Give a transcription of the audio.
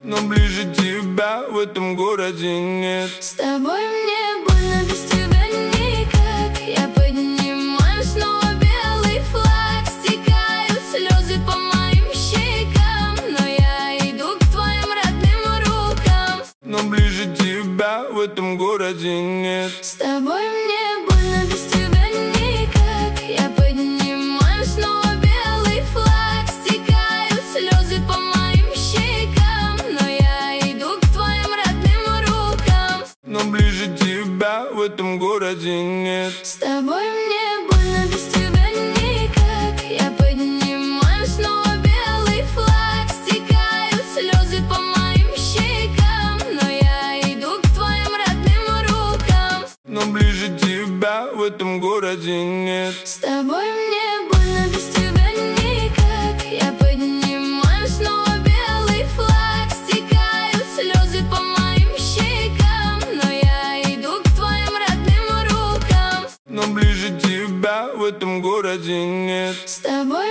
но ближе тебя в этом городе нет. С тобой мне больно, без тебя никак. Я поднимаю снова белый флаг, стекают слезы по моим щекам, но я иду к твоим родным рукам. Но ближе тебя в этом городе нет. С тобой мне больно, без тебя никак. Я поднимаю снова белый флаг, стекают слезы по моим щекам, но я иду к твоим родным рукам. Но ближе тебя в этом городе нет. С тобой мне больно, без тебя никак. Я поднимаю снова белый флаг, стекают слезы по моим щекам, но я иду к твоим родным рукам. Но ближе тебя в этом городе нет. С тобой мне больно, без тебя никак. Я поднимаю снова белый флаг, стекают слезы по моим щекам, но я иду к твоим родным рукам. Но ближе тебя в этом городе нет. С тобой